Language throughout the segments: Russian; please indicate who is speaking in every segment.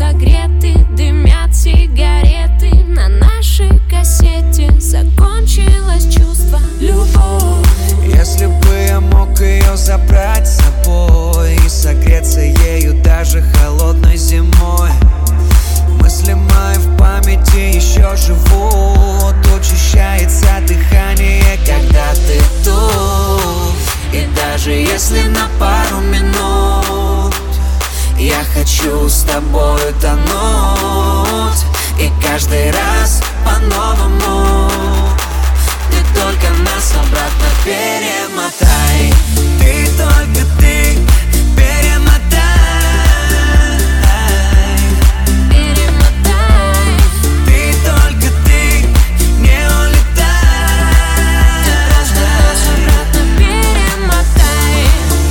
Speaker 1: согреты, дымят сигареты. На нашей кассете закончилось чувство любовь.
Speaker 2: Если бы я мог ее забрать с собой и согреться ею даже холодной зимой, мысли мои в памяти еще живут. Учащается дыхание, когда ты тут. И даже если на пару минут я хочу с тобой тонуть, и каждый раз по-новому ты только нас обратно перемотай. Ты только ты перемотай.
Speaker 1: Перемотай.
Speaker 2: Ты только ты не улетай.
Speaker 1: Ты просто нас обратно перемотай.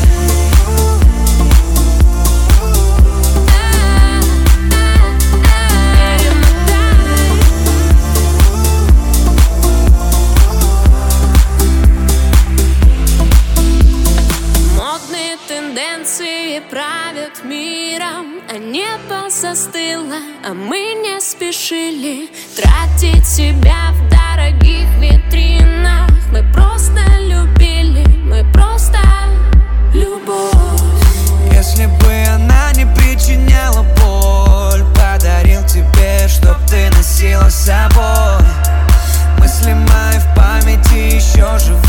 Speaker 1: Модные тенденции правят миром, а небо застыло, а мы не спешили тратить себя в дорогих витринах. Мы просто любили, мы просто любовь.
Speaker 2: Если бы она не причиняла боль, подарил тебе, чтоб ты носила с собой. Мысли мои в памяти еще живут.